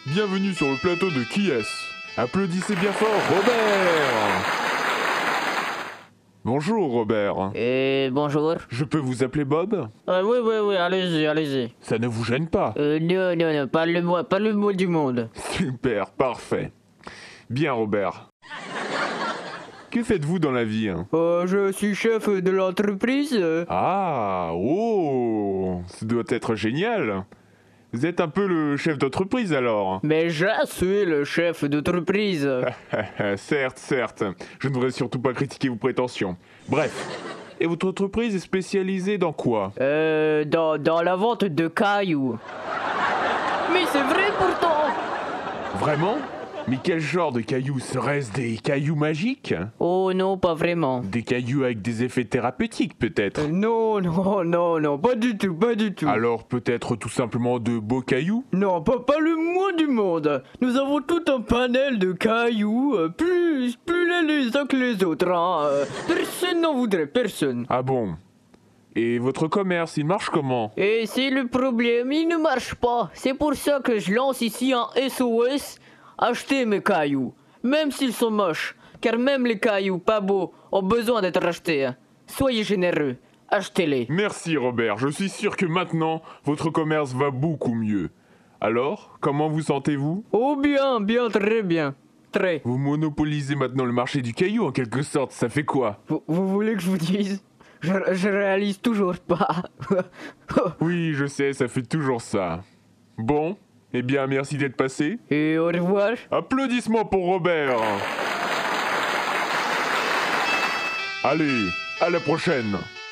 Bienvenue sur le plateau de Qui est-ce? Applaudissez bien fort Robert. Bonjour Robert. Bonjour. Je peux vous appeler Bob? Oui, allez-y. Ça ne vous gêne pas? Non, pas le mot du monde. Super, parfait. Bien Robert. Que faites-vous dans la vie? Je suis chef de l'entreprise. Ah, oh, ça doit être génial. Vous êtes un peu le chef d'entreprise alors? Mais je suis le chef d'entreprise. Certes. Je ne voudrais surtout pas critiquer vos prétentions. Bref. Et votre entreprise est spécialisée dans quoi? Dans la vente de cailloux. Mais c'est vrai pourtant. Vraiment? Mais quel genre de cailloux? Serait-ce des cailloux magiques? Oh non, pas vraiment. Des cailloux avec des effets thérapeutiques peut-être? Non, pas du tout. Alors peut-être tout simplement de beaux cailloux? Non, pas le moins du monde. Nous avons tout un panel de cailloux, plus les uns que les autres. Hein. Personne n'en voudrait, personne. Ah bon? Et votre commerce, il marche comment? Et c'est le problème, il ne marche pas. C'est pour ça que je lance ici un SOS. Achetez mes cailloux, même s'ils sont moches, car même les cailloux pas beaux ont besoin d'être achetés. Soyez généreux, achetez-les. Merci Robert, je suis sûr que maintenant, votre commerce va beaucoup mieux. Alors, comment vous sentez-vous? Oh bien, très bien. Très. Vous monopolisez maintenant le marché du caillou en quelque sorte, ça fait quoi? Vous voulez que je vous dise? Je réalise toujours pas. Oui, je sais, ça fait toujours ça. Bon, eh bien merci d'être passé. Et au revoir. Applaudissements pour Robert. Allez, à la prochaine.